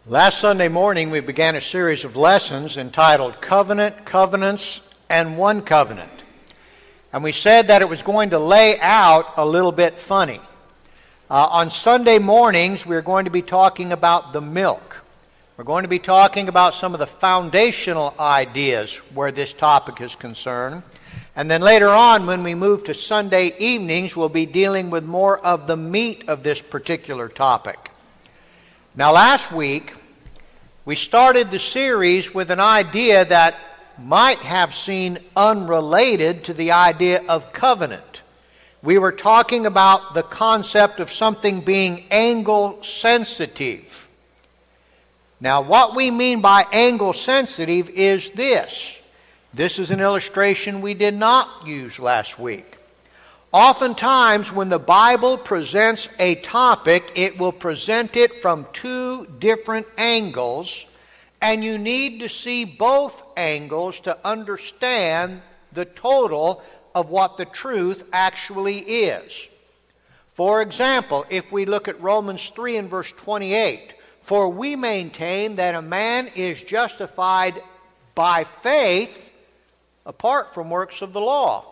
Last Sunday morning, we began a series of lessons entitled Covenant, Covenants, and One Covenant. And we said that it was going to lay out a little bit funny. On Sunday mornings, we're going to be talking about the milk. We're going to be talking about some of the foundational ideas where this topic is concerned. And then later on, when we move to Sunday evenings, we'll be dealing with more of the meat of this particular topic. Now, last week, we started the series with an idea that might have seemed unrelated to the idea of covenant. We were talking about the concept of something being angle sensitive. Now, what we mean by angle sensitive is this. This is an illustration we did not use last week. Oftentimes, when the Bible presents a topic, it will present it from two different angles, and you need to see both angles to understand the total of what the truth actually is. For example, if we look at Romans 3 and verse 28, "For we maintain that a man is justified by faith apart from works of the law."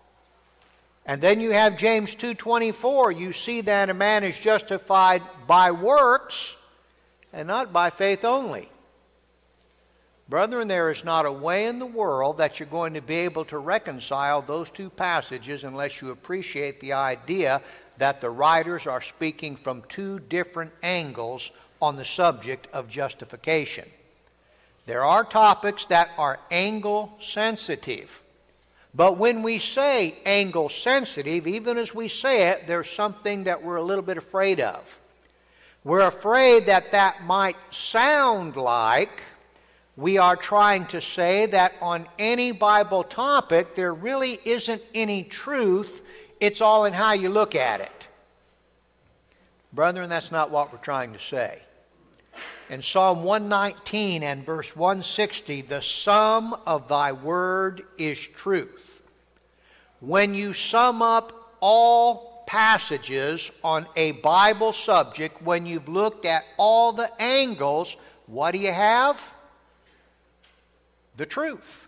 And then you have James 2:24. You see that a man is justified by works and not by faith only. Brethren, there is not a way in the world that you're going to be able to reconcile those two passages unless you appreciate the idea that the writers are speaking from two different angles on the subject of justification. There are topics that are angle sensitive. But when we say angle sensitive, even as we say it, there's something that we're a little bit afraid of. We're afraid that that might sound like we are trying to say that on any Bible topic there really isn't any truth. It's all in how you look at it. Brethren, that's not what we're trying to say. In Psalm 119 and verse 160, "The sum of thy word is truth." When you sum up all passages on a Bible subject, when you've looked at all the angles, what do you have? The truth.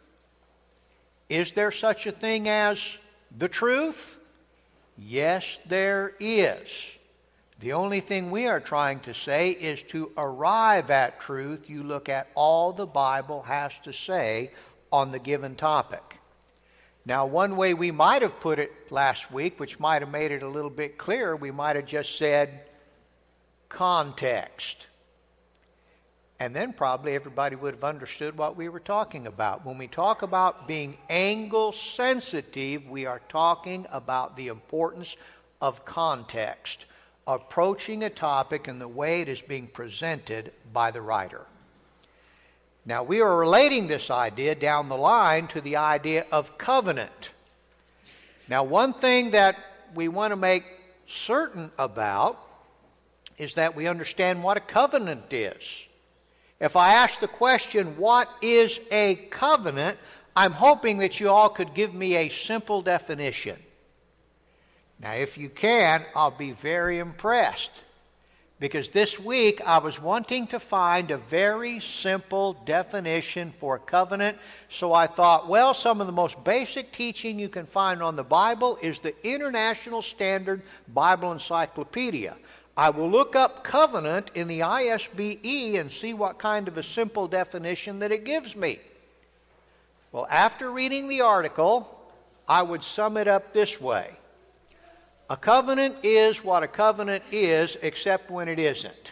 Is there such a thing as the truth? Yes, there is. The only thing we are trying to say is to arrive at truth, you look at all the Bible has to say on the given topic. Now, one way we might have put it last week, which might have made it a little bit clearer, we might have just said context. And then probably everybody would have understood what we were talking about. When we talk about being angle sensitive, we are talking about the importance of context, approaching a topic in the way it is being presented by the writer. Now, we are relating this idea down the line to the idea of covenant. Now, one thing that we want to make certain about is that we understand what a covenant is. If I ask the question, what is a covenant, I'm hoping that you all could give me a simple definition. Now, if you can, I'll be very impressed. Because this week I was wanting to find a very simple definition for a covenant. So I thought, well, some of the most basic teaching you can find on the Bible is the International Standard Bible Encyclopedia. I will look up covenant in the ISBE and see what kind of a simple definition that it gives me. Well, after reading the article, I would sum it up this way. A covenant is what a covenant is, except when it isn't.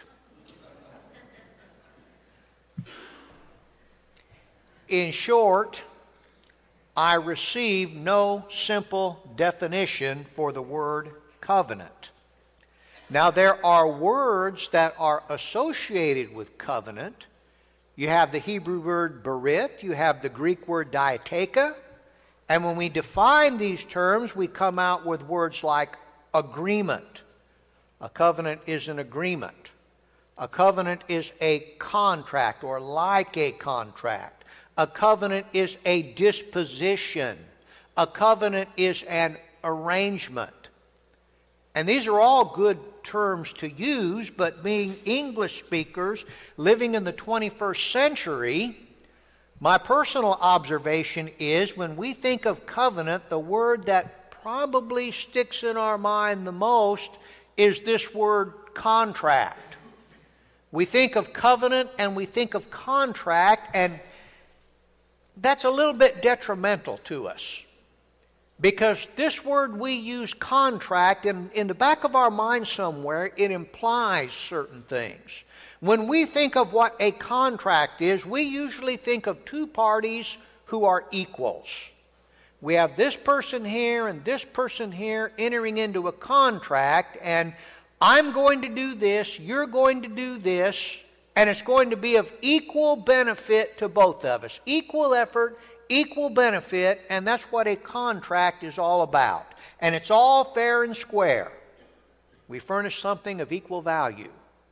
In short, I receive no simple definition for the word covenant. Now, there are words that are associated with covenant. You have the Hebrew word berith, you have the Greek word diatheka, and when we define these terms, we come out with words like agreement. A covenant is an agreement. A covenant is a contract or like a contract. A covenant is a disposition. A covenant is an arrangement. And these are all good terms to use, but being English speakers living in the 21st century, my personal observation is when we think of covenant, the word that probably sticks in our mind the most is this word contract. We think of covenant and we think of contract, and that's a little bit detrimental to us. Because this word we use, contract, in the back of our mind somewhere, it implies certain things. When we think of what a contract is, we usually think of two parties who are equals. We have this person here and this person here entering into a contract, and I'm going to do this, you're going to do this, and it's going to be of equal benefit to both of us. Equal effort, equal benefit, and that's what a contract is all about. And it's all fair and square. We furnish something of equal value.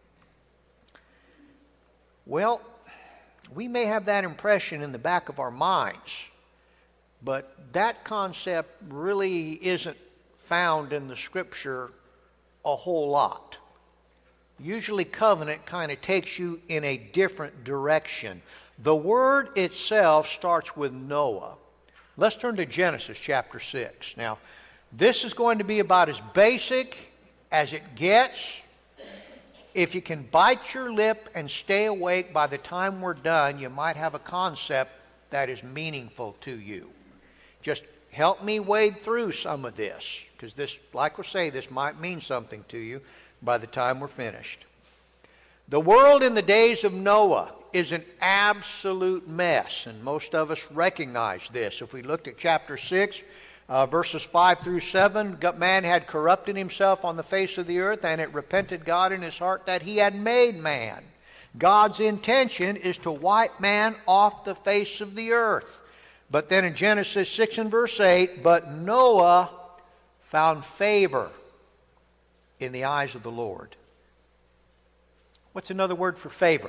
Well, we may have that impression in the back of our minds, but that concept really isn't found in the Scripture a whole lot. Usually covenant kind of takes you in a different direction. The word itself starts with Noah. Let's turn to Genesis chapter 6. Now, this is going to be about as basic as it gets. If you can bite your lip and stay awake by the time we're done, you might have a concept that is meaningful to you. Just help me wade through some of this, because this, like we say, this might mean something to you by the time we're finished. The world in the days of Noah is an absolute mess, and most of us recognize this. If we looked at chapter 6, verses 5 through 7, man had corrupted himself on the face of the earth, and it repented God in his heart that he had made man. God's intention is to wipe man off the face of the earth. But then in Genesis 6 and verse 8, but Noah found favor in the eyes of the Lord. What's another word for favor?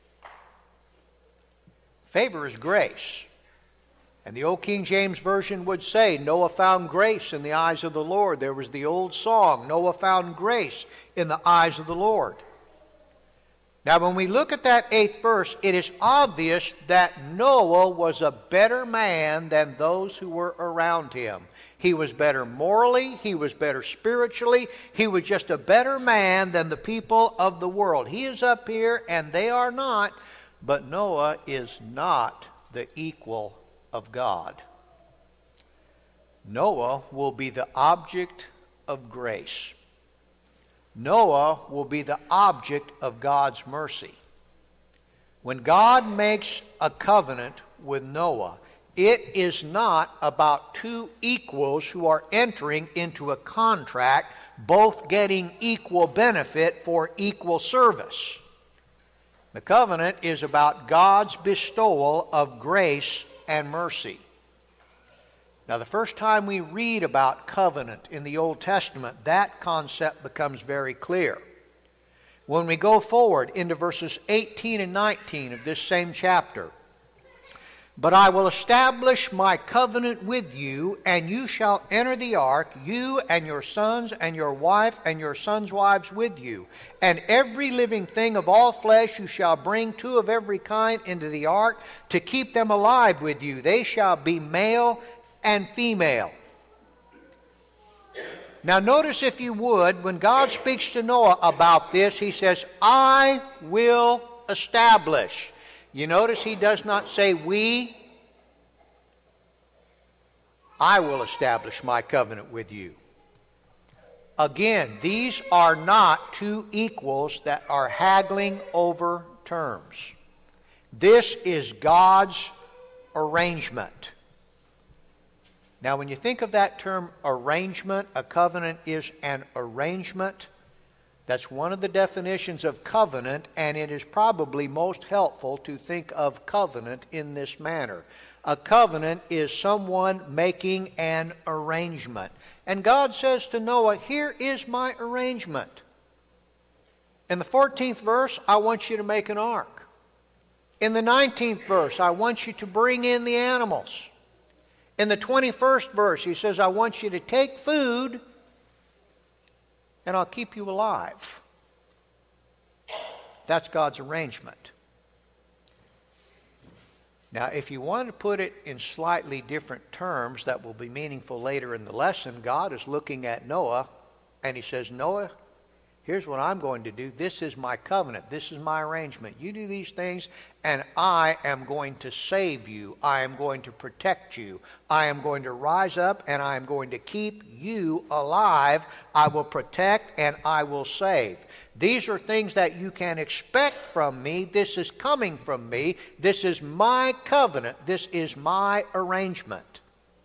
Favor is grace. And the old King James Version would say, Noah found grace in the eyes of the Lord. There was the old song, Noah found grace in the eyes of the Lord. Now, when we look at that 8th verse, it is obvious that Noah was a better man than those who were around him. He was better morally, he was better spiritually, he was just a better man than the people of the world. He is up here and they are not. But Noah is not the equal of God. Noah will be the object of grace. Noah will be the object of God's mercy. When God makes a covenant with Noah, it is not about two equals who are entering into a contract, both getting equal benefit for equal service. The covenant is about God's bestowal of grace and mercy. Now, the first time we read about covenant in the Old Testament, that concept becomes very clear. When we go forward into verses 18 and 19 of this same chapter, but I will establish my covenant with you, and you shall enter the ark, you and your sons and your wife and your sons' wives with you. And every living thing of all flesh you shall bring, two of every kind, into the ark, to keep them alive with you. They shall be male and female. Now notice, if you would, when God speaks to Noah about this, he says, I will establish. You notice he does not say we. I will establish my covenant with you. Again, these are not two equals that are haggling over terms. This is God's arrangement. Now, when you think of that term arrangement, a covenant is an arrangement. That's one of the definitions of covenant, and it is probably most helpful to think of covenant in this manner. A covenant is someone making an arrangement. And God says to Noah, here is my arrangement. In the 14th verse, I want you to make an ark. In the 19th verse, I want you to bring in the animals. In the 21st verse, he says, I want you to take food and I'll keep you alive. That's God's arrangement. Now, if you want to put it in slightly different terms that will be meaningful later in the lesson, God is looking at Noah, and he says, Noah, here's what I'm going to do. This is my covenant. This is my arrangement. You do these things, and I am going to save you. I am going to protect you. I am going to rise up, and I am going to keep you alive. I will protect, and I will save. These are things that you can expect from me. This is coming from me. This is my covenant. This is my arrangement.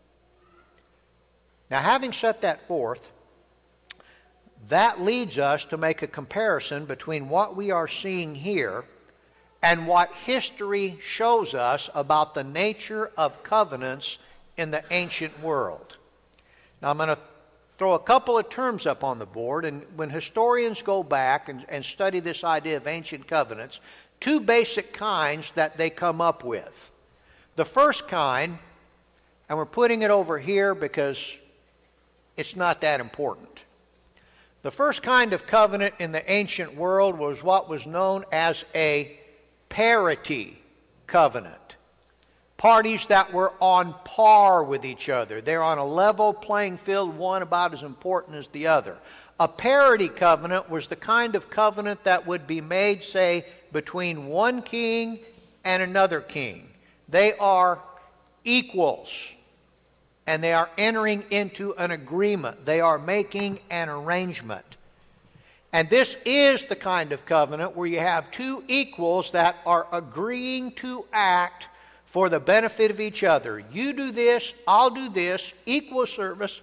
Now, having set that forth, that leads us to make a comparison between what we are seeing here and what history shows us about the nature of covenants in the ancient world. Now, I'm going to throw a couple of terms up on the board, and when historians go back and study this idea of ancient covenants, two basic kinds that they come up with. The first kind, and we're putting it over here because it's not that important. The first kind of covenant in the ancient world was what was known as a parity covenant. Parties that were on par with each other. They're on a level playing field, one about as important as the other. A parity covenant was the kind of covenant that would be made, say, between one king and another king. They are equals, and they are entering into an agreement. They are making an arrangement. And this is the kind of covenant where you have two equals that are agreeing to act for the benefit of each other. You do this, I'll do this, equal service,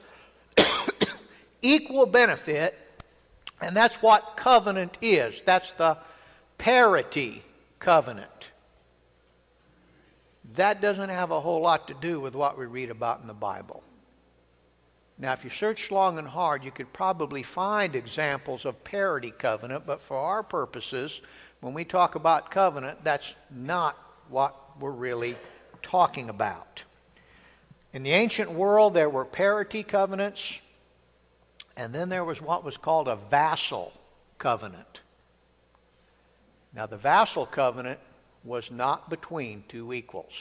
equal benefit, and that's what covenant is. That's the parity covenant. That doesn't have a whole lot to do with what we read about in the Bible. Now, if you search long and hard, you could probably find examples of parity covenant, but for our purposes, when we talk about covenant, that's not what we're really talking about. In the ancient world, there were parity covenants, and then there was what was called a vassal covenant. Now, the vassal covenant was not between two equals.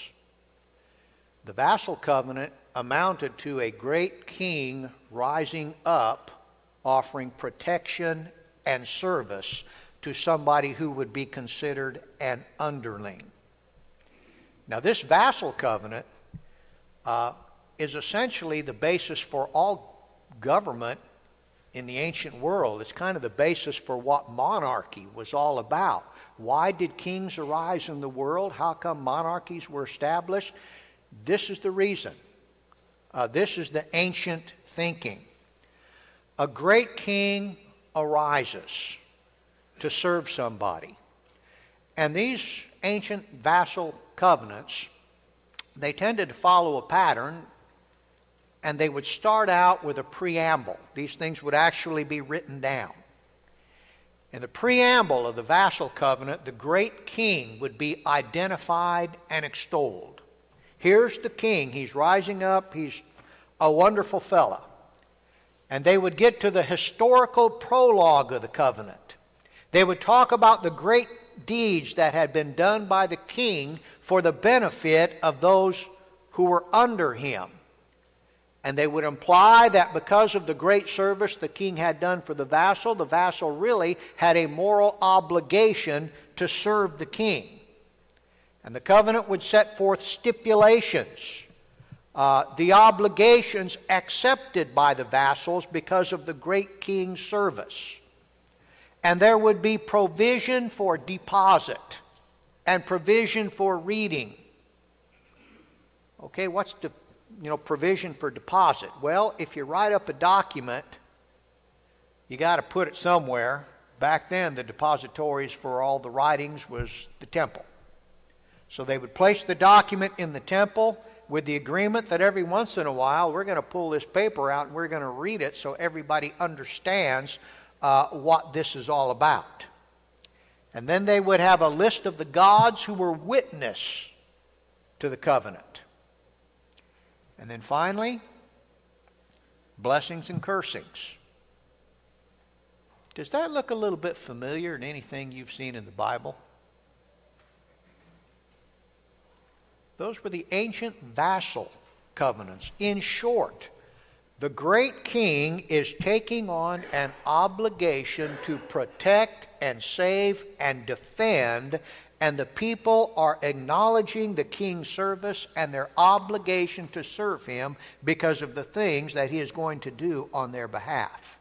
The vassal covenant amounted to a great king rising up, offering protection and service to somebody who would be considered an underling. Now, this vassal covenant is essentially the basis for all government in the ancient world. It's kind of the basis for what monarchy was all about. Why did kings arise in the world? How come monarchies were established? This is the reason. This is the ancient thinking. A great king arises to serve somebody. And these ancient vassal covenants, they tended to follow a pattern, and they would start out with a preamble. These things would actually be written down. In the preamble of the vassal covenant, the great king would be identified and extolled. Here's the king. He's rising up. He's a wonderful fella. And they would get to the historical prologue of the covenant. They would talk about the great deeds that had been done by the king for the benefit of those who were under him. And they would imply that because of the great service the king had done for the vassal really had a moral obligation to serve the king. And the covenant would set forth stipulations, the obligations accepted by the vassals because of the great king's service. And there would be provision for deposit and provision for reading. Okay, what's provision for deposit? Well, if you write up a document, you got to put it somewhere. Back then, the depositories for all the writings was the temple. So they would place the document in the temple with the agreement that every once in a while we're going to pull this paper out and we're going to read it so everybody understands what this is all about. And then they would have a list of the gods who were witness to the covenant. And then finally, blessings and cursings. Does that look a little bit familiar in anything you've seen in the Bible? Those were the ancient vassal covenants. In short, the great king is taking on an obligation to protect and save and defend, and the people are acknowledging the king's service and their obligation to serve him because of the things that he is going to do on their behalf.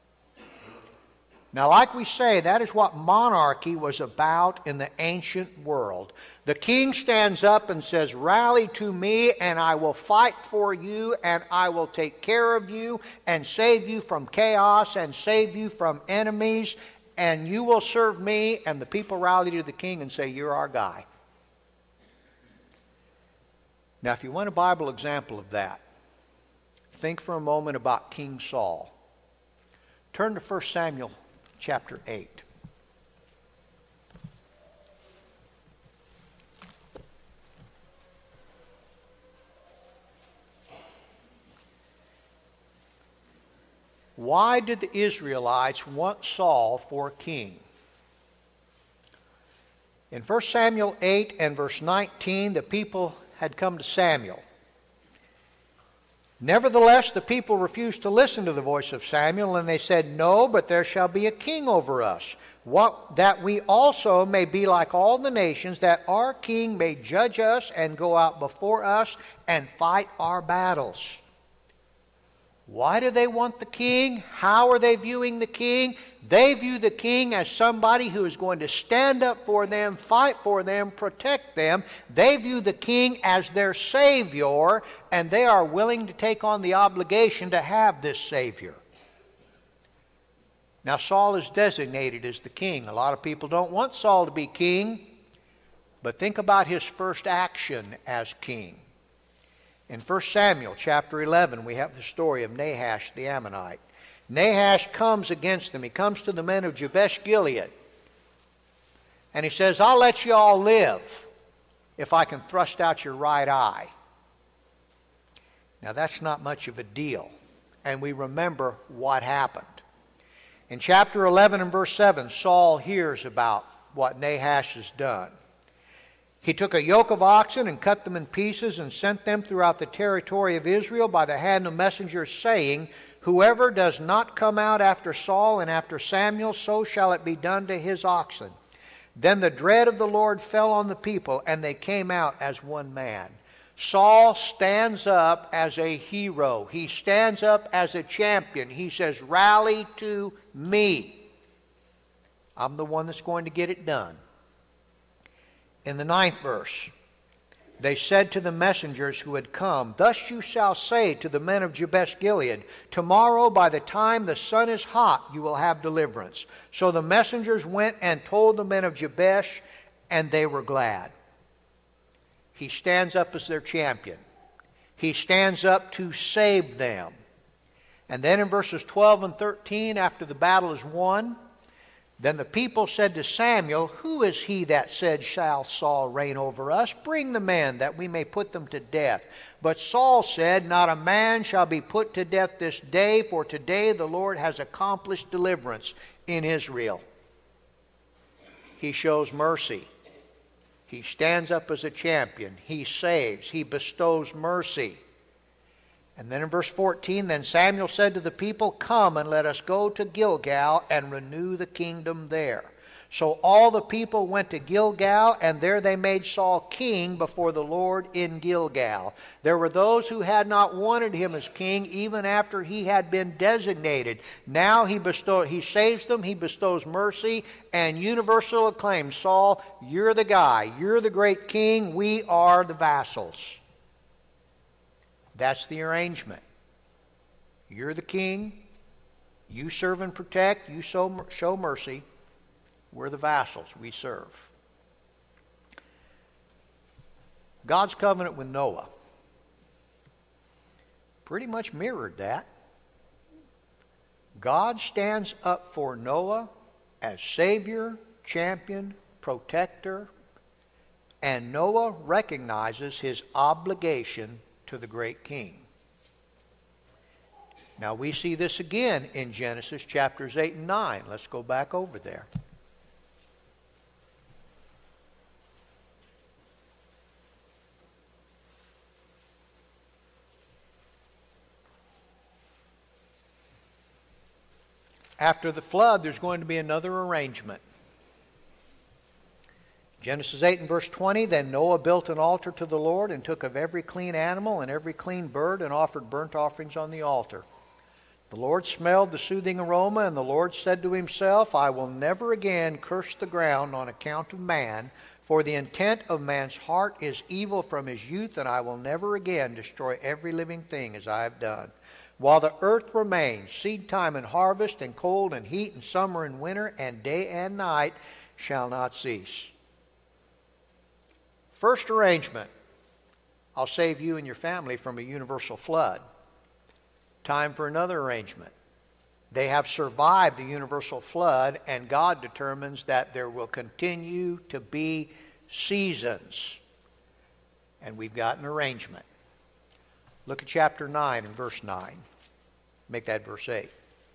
Now, like we say, that is what monarchy was about in the ancient world. The king stands up and says, "Rally to me, and I will fight for you, and I will take care of you, and save you from chaos, and save you from enemies, and you will serve me." And the people rally to the king and say, "You're our guy." Now, if you want a Bible example of that, think for a moment about King Saul. Turn to 1 Samuel chapter 8. Why did the Israelites want Saul for king? In 1 Samuel 8 and verse 19, the people had come to Samuel. Nevertheless, the people refused to listen to the voice of Samuel, and they said, "No, but there shall be a king over us, that we also may be like all the nations, that our king may judge us and go out before us and fight our battles." Why do they want the king? How are they viewing the king? They view the king as somebody who is going to stand up for them, fight for them, protect them. They view the king as their savior, and they are willing to take on the obligation to have this savior. Now, Saul is designated as the king. A lot of people don't want Saul to be king, but think about his first action as king. In 1 Samuel chapter 11, we have the story of Nahash the Ammonite. Nahash comes against them. He comes to the men of Jabesh Gilead. And he says, "I'll let you all live if I can thrust out your right eye." Now, that's not much of a deal. And we remember what happened. In chapter 11 and verse 7, Saul hears about what Nahash has done. He took a yoke of oxen and cut them in pieces and sent them throughout the territory of Israel by the hand of messengers, saying, "Whoever does not come out after Saul and after Samuel, so shall it be done to his oxen." Then the dread of the Lord fell on the people, and they came out as one man. Saul stands up as a hero. He stands up as a champion. He says, "Rally to me. I'm the one that's going to get it done." In the 9th verse, they said to the messengers who had come, "Thus you shall say to the men of Jabesh Gilead, tomorrow by the time the sun is hot you will have deliverance." So the messengers went and told the men of Jabesh, and they were glad. He stands up as their champion. He stands up to save them. And then in verses 12 and 13, after the battle is won, then the people said to Samuel, "Who is he that said, 'Shall Saul reign over us?' Bring the men, that we may put them to death." But Saul said, "Not a man shall be put to death this day, for today the Lord has accomplished deliverance in Israel." He shows mercy. He stands up as a champion. He saves. He bestows mercy. And then in verse 14, then Samuel said to the people, "Come and let us go to Gilgal and renew the kingdom there." So all the people went to Gilgal, and there they made Saul king before the Lord in Gilgal. There were those who had not wanted him as king even after he had been designated. Now he saves them, he bestows mercy, and universal acclaim. "Saul, you're the guy. You're the great king. We are the vassals." That's the arrangement. You're the king. You serve and protect. You show mercy. We're the vassals. We serve. God's covenant with Noah pretty much mirrored that. God stands up for Noah as Savior, champion, protector, and Noah recognizes his obligation to the great king. Now we see this again in Genesis chapters 8 and 9. Let's go back over there. After the flood, there's going to be another arrangement. Genesis 8 and verse 20, Then Noah built an altar to the Lord and took of every clean animal and every clean bird and offered burnt offerings on the altar. The Lord smelled the soothing aroma, and the Lord said to himself, I will never again curse the ground on account of man, for the intent of man's heart is evil from his youth, and I will never again destroy every living thing as I have done. While the earth remains, seed time and harvest, and cold and heat, and summer and winter, and day and night shall not cease. First arrangement, I'll save you and your family from a universal flood. Time for another arrangement. They have survived the universal flood, and God determines that there will continue to be seasons. And we've got an arrangement. Look at chapter 9 and verse 9. Make that verse 8.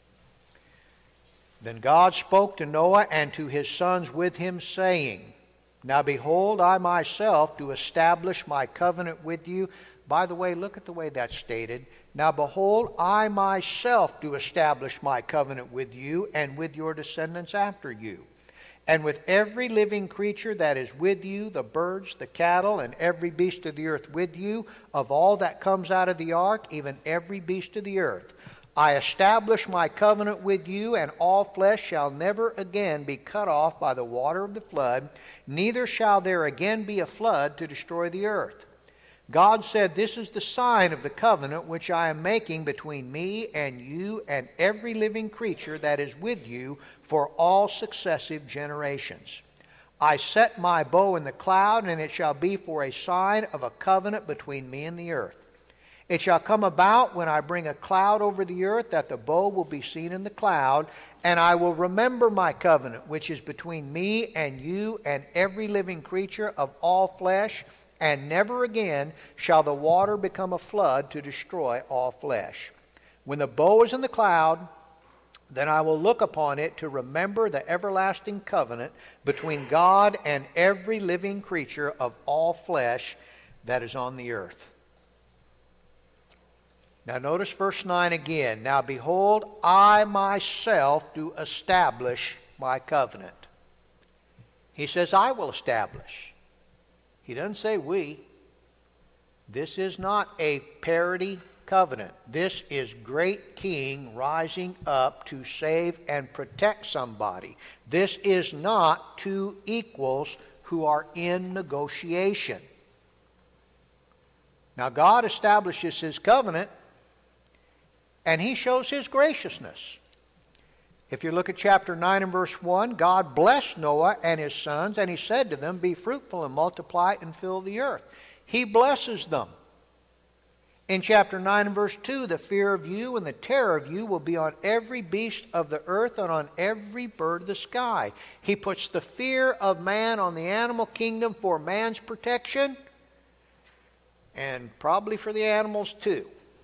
Then God spoke to Noah and to his sons with him, saying, Now behold, I myself do establish my covenant with you. By the way, look at the way that's stated. Now behold, I myself do establish my covenant with you and with your descendants after you, and with every living creature that is with you, the birds, the cattle, and every beast of the earth with you, of all that comes out of the ark, even every beast of the earth. I establish my covenant with you, and all flesh shall never again be cut off by the water of the flood, neither shall there again be a flood to destroy the earth. God said, This is the sign of the covenant which I am making between me and you and every living creature that is with you for all successive generations. I set my bow in the cloud, and it shall be for a sign of a covenant between me and the earth. It shall come about when I bring a cloud over the earth that the bow will be seen in the cloud, and I will remember my covenant which is between me and you and every living creature of all flesh, and never again shall the water become a flood to destroy all flesh. When the bow is in the cloud, then I will look upon it to remember the everlasting covenant between God and every living creature of all flesh that is on the earth. Now notice verse 9 again. Now behold, I myself do establish my covenant. He says, I will establish. He doesn't say we. This is not a parody covenant. This is great king rising up to save and protect somebody. This is not two equals who are in negotiation. Now God establishes his covenant, and he shows his graciousness. If you look at chapter 9 and verse 1, God blessed Noah and his sons, and he said to them, Be fruitful and multiply and fill the earth. He blesses them. In chapter 9 and verse 2, the fear of you and the terror of you will be on every beast of the earth and on every bird of the sky. He puts the fear of man on the animal kingdom for man's protection, and probably for the animals too.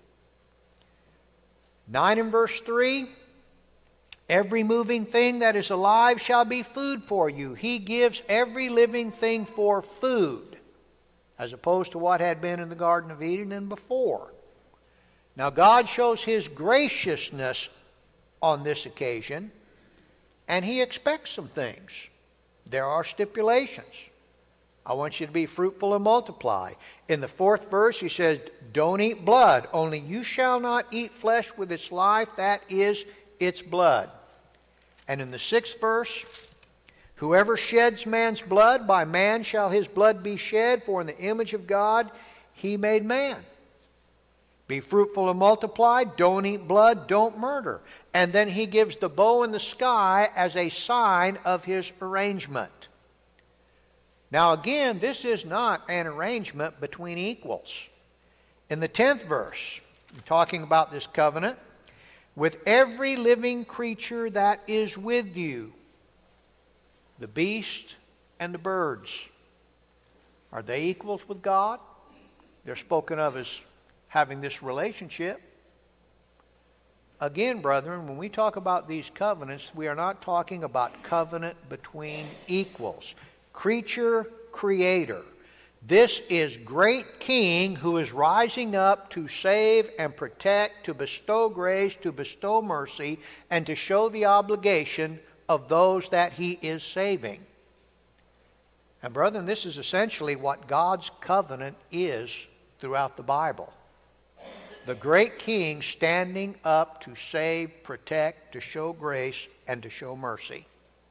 9 and verse 3, every moving thing that is alive shall be food for you. He gives every living thing for food, as opposed to what had been in the Garden of Eden and before. Now God shows his graciousness on this occasion, and he expects some things. There are stipulations. I want you to be fruitful and multiply. In the 4th verse, he says, Don't eat blood. Only you shall not eat flesh with its life, that is its blood. And in the 6th verse, Whoever sheds man's blood, by man shall his blood be shed, for in the image of God he made man. Be fruitful and multiply, don't eat blood, don't murder. And then he gives the bow in the sky as a sign of his arrangement. Now again, this is not an arrangement between equals. In the 10th verse, talking about this covenant, with every living creature that is with you, the beast and the birds. Are they equals with God? They're spoken of as having this relationship. Again, brethren, when we talk about these covenants, we are not talking about covenant between equals. Creature, creator. This is great King who is rising up to save and protect, to bestow grace, to bestow mercy, and to show the obligation of those that he is saving. And brethren, this is essentially what God's covenant is throughout the Bible. The great King standing up to save, protect, to show grace, and to show mercy.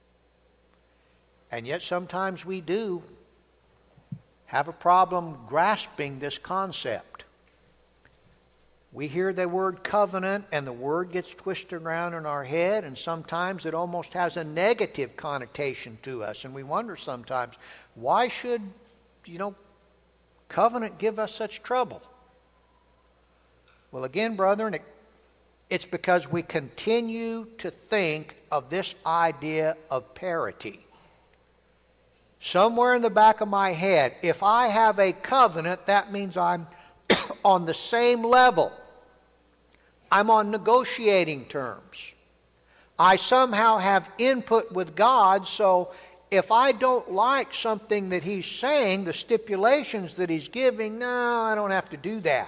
And yet sometimes we do have a problem grasping this concept. We hear the word covenant and the word gets twisted around in our head, and sometimes it almost has a negative connotation to us. And we wonder sometimes, why should, covenant give us such trouble? Well, again, brethren, it's because we continue to think of this idea of parity. Somewhere in the back of my head, if I have a covenant, that means I'm on the same level. I'm on negotiating terms. I somehow have input with God, so if I don't like something that he's saying, the stipulations that he's giving, no, I don't have to do that.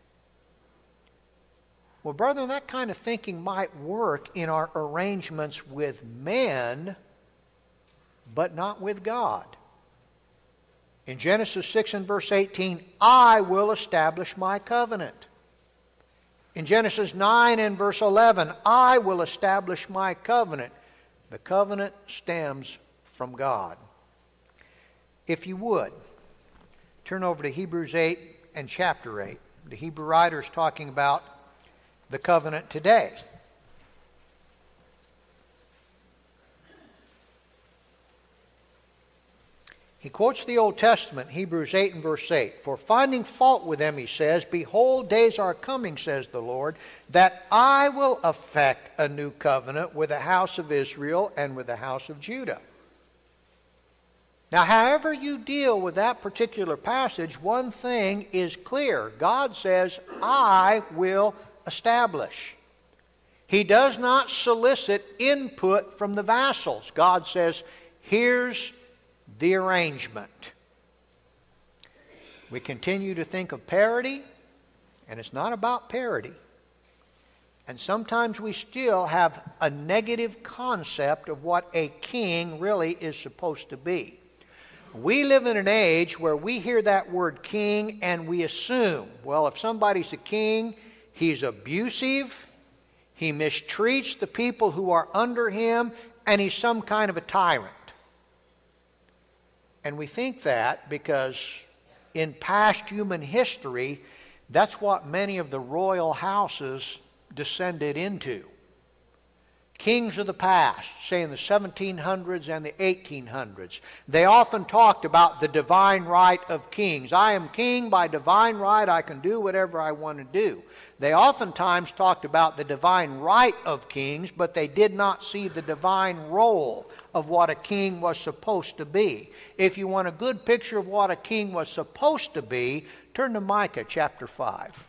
Well, brethren, that kind of thinking might work in our arrangements with men, but not with God. In Genesis 6 and verse 18, I will establish my covenant. In Genesis 9 and verse 11, I will establish my covenant. The covenant stems from God. If you would, turn over to Hebrews 8 and chapter 8. The Hebrew writer is talking about the covenant today. He quotes the Old Testament, Hebrews 8 and verse 8. For finding fault with them, he says, behold, days are coming, says the Lord, that I will effect a new covenant with the house of Israel and with the house of Judah. Now, however you deal with that particular passage, one thing is clear. God says, I will establish. He does not solicit input from the vassals. God says, here's the arrangement. We continue to think of parity, and it's not about parity. And sometimes we still have a negative concept of what a king really is supposed to be. We live in an age where we hear that word king and we assume, well, if somebody's a king, he's abusive, he mistreats the people who are under him, and he's some kind of a tyrant. And we think that because in past human history, that's what many of the royal houses descended into. Kings of the past, say in the 1700s and the 1800s, they often talked about the divine right of kings. I am king by divine right. I can do whatever I want to do. They oftentimes talked about the divine right of kings, but they did not see the divine role of what a king was supposed to be. If you want a good picture of what a king was supposed to be, turn to Micah chapter 5.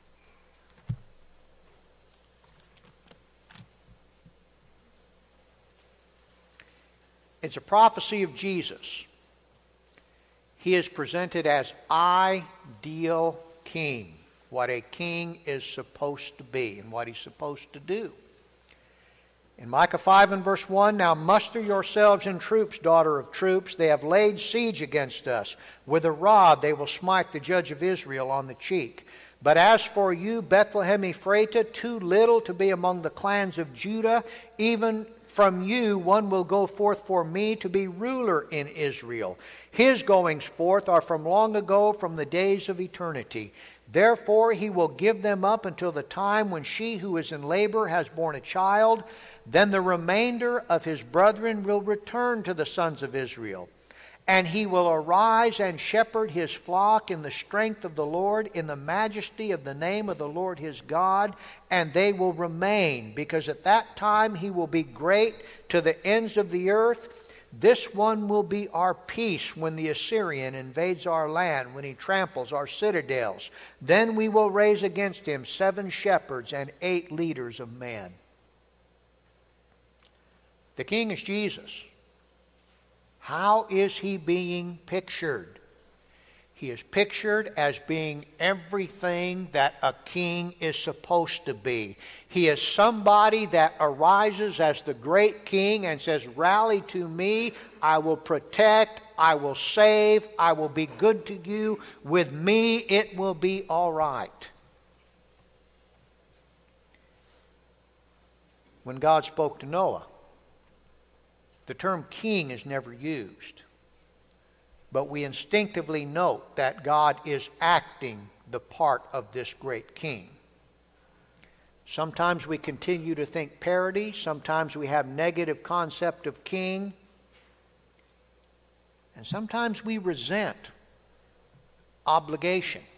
It's a prophecy of Jesus. He is presented as ideal king, what a king is supposed to be and what he's supposed to do. In Micah 5 and verse 1, now muster yourselves in troops, daughter of troops. They have laid siege against us. With a rod they will smite the judge of Israel on the cheek. But as for you, Bethlehem Ephratah, too little to be among the clans of Judah, even from you one will go forth for me to be ruler in Israel. His goings forth are from long ago, from the days of eternity. Therefore he will give them up until the time when she who is in labor has borne a child. Then the remainder of his brethren will return to the sons of Israel. And he will arise and shepherd his flock in the strength of the Lord, in the majesty of the name of the Lord his God, and they will remain, because at that time he will be great to the ends of the earth. This one will be our peace when the Assyrian invades our land, when he tramples our citadels. Then we will raise against him 7 shepherds and 8 leaders of men. The king is Jesus. How is he being pictured? He is pictured as being everything that a king is supposed to be. He is somebody that arises as the great king and says, rally to me, I will protect, I will save, I will be good to you. With me it will be all right. When God spoke to Noah, the term king is never used. But we instinctively note that God is acting the part of this great king. Sometimes we continue to think parody. Sometimes we have negative concept of king. And sometimes we resent obligation.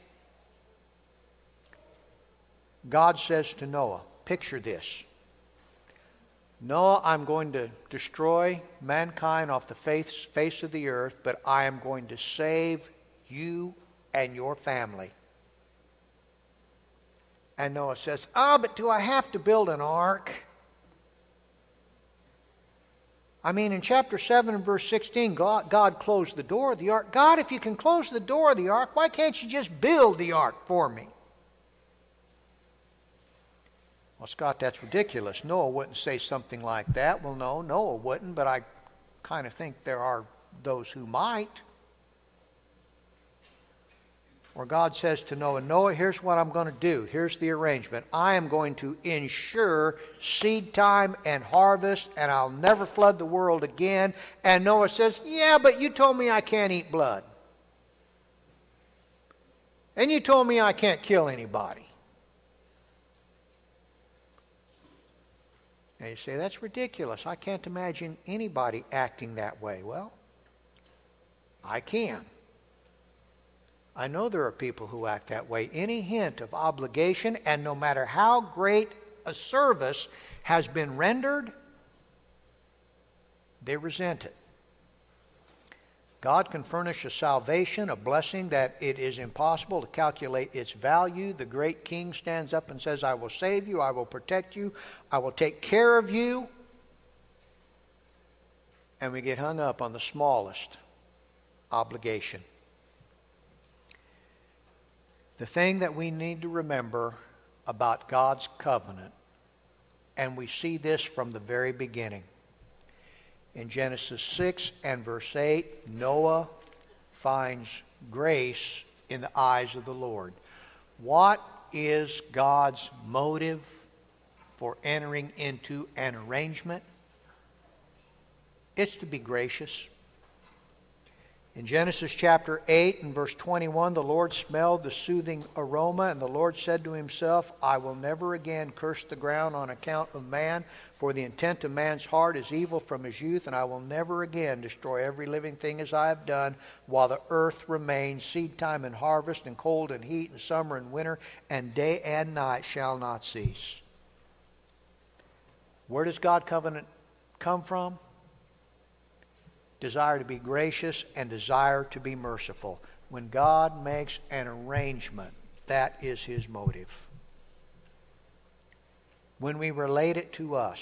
God says to Noah, picture this. Noah, I'm going to destroy mankind off the face of the earth, but I am going to save you and your family. And Noah says, but do I have to build an ark? I mean, in chapter 7 and verse 16, God closed the door of the ark. God, if you can close the door of the ark, why can't you just build the ark for me? Well, Scott, that's ridiculous. Noah wouldn't say something like that. Well, no, Noah wouldn't, but I kind of think there are those who might. Where God says to Noah, Noah, here's what I'm going to do. Here's the arrangement. I am going to ensure seed time and harvest, and I'll never flood the world again. And Noah says, yeah, but you told me I can't eat blood. And you told me I can't kill anybody. Now you say, that's ridiculous. I can't imagine anybody acting that way. Well, I can. I know there are people who act that way. Any hint of obligation, and no matter how great a service has been rendered, they resent it. God can furnish a salvation, a blessing that it is impossible to calculate its value. The great king stands up and says, I will save you, I will protect you, I will take care of you. And we get hung up on the smallest obligation. The thing that we need to remember about God's covenant, and we see this from the very beginning. In Genesis 6 and verse 8, Noah finds grace in the eyes of the Lord. What is God's motive for entering into an arrangement? It's to be gracious. In Genesis chapter 8 and verse 21, the Lord smelled the soothing aroma, and the Lord said to himself, I will never again curse the ground on account of man, for the intent of man's heart is evil from his youth, and I will never again destroy every living thing as I have done, while the earth remains, seed time and harvest, and cold and heat, and summer and winter, and day and night shall not cease. Where does God's covenant come from? Desire to be gracious and desire to be merciful. When God makes an arrangement, that is his motive. When we relate it to us,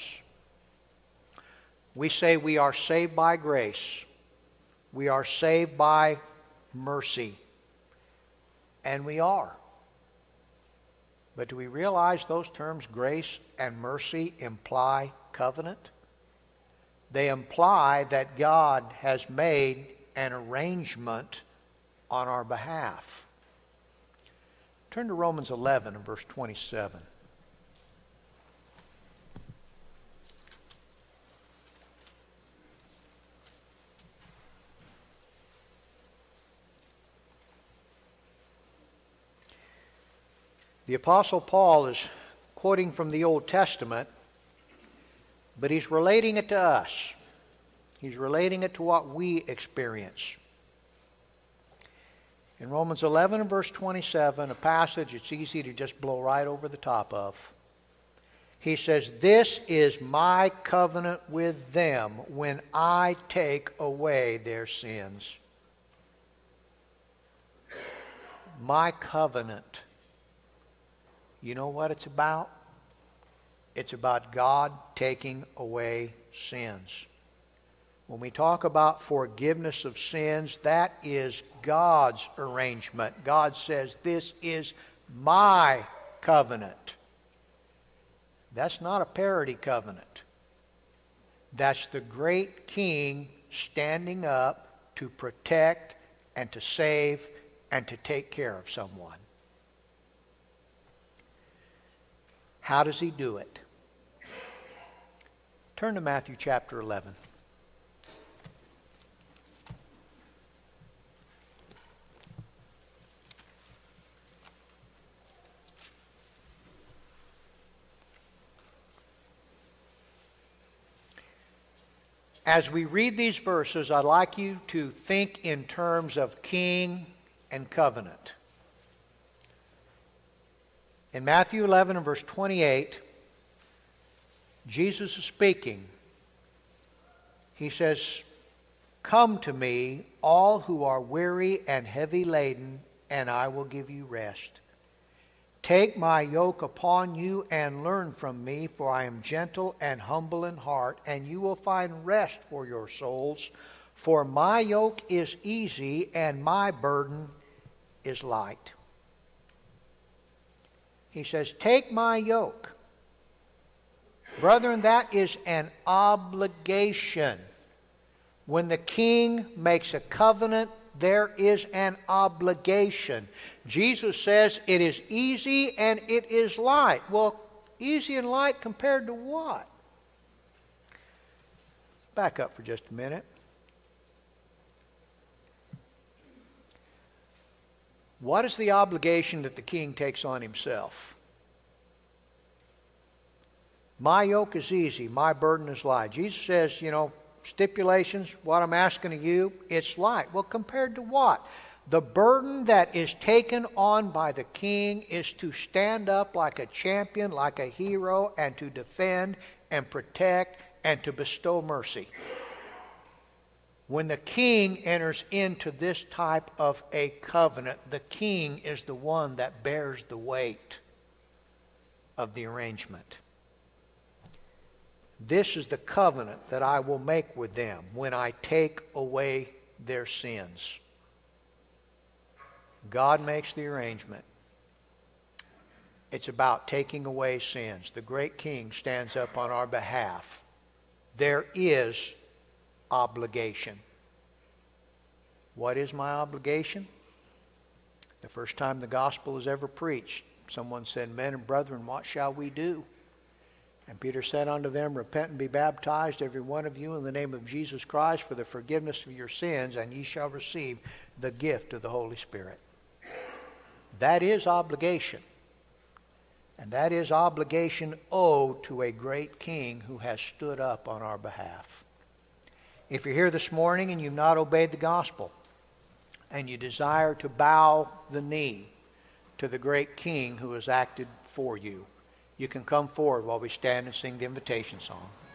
we say we are saved by grace. We are saved by mercy. And we are. But do we realize those terms, grace and mercy, imply covenant? They imply that God has made an arrangement on our behalf. Turn to Romans 11 and verse 27. The Apostle Paul is quoting from the Old Testament, but he's relating it to us. He's relating it to what we experience. In Romans 11 and verse 27, a passage it's easy to just blow right over the top of. He says, this is my covenant with them when I take away their sins. My covenant. You know what it's about? It's about God taking away sins. When we talk about forgiveness of sins, that is God's arrangement. God says, this is my covenant. That's not a parody covenant. That's the great King standing up to protect and to save and to take care of someone. How does he do it? Turn to Matthew chapter 11. As we read these verses, I'd like you to think in terms of king and covenant. In Matthew 11 and verse 28, Jesus is speaking. He says, come to me, all who are weary and heavy laden, and I will give you rest. Take my yoke upon you and learn from me, for I am gentle and humble in heart, and you will find rest for your souls. For my yoke is easy and my burden is light. He says, take my yoke. Brethren, that is an obligation. When the king makes a covenant, there is an obligation. Jesus says it is easy and it is light. Well, easy and light compared to what? Back up for just a minute. What is the obligation that the king takes on himself? My yoke is easy, my burden is light. Jesus says, stipulations, what I'm asking of you, it's light. Well, compared to what? The burden that is taken on by the king is to stand up like a champion, like a hero, and to defend and protect and to bestow mercy. When the king enters into this type of a covenant, the king is the one that bears the weight of the arrangement. This is the covenant that I will make with them when I take away their sins. God makes the arrangement. It's about taking away sins. The great king stands up on our behalf. There is obligation. What is my obligation? The first time the gospel was ever preached, someone said, men and brethren, what shall we do? And Peter said unto them, repent and be baptized, every one of you, in the name of Jesus Christ, for the forgiveness of your sins, and ye shall receive the gift of the Holy Spirit. That is obligation. And that is obligation owed to a great king who has stood up on our behalf. If you're here this morning and you've not obeyed the gospel, and you desire to bow the knee to the great king who has acted for you, you can come forward while we stand and sing the invitation song.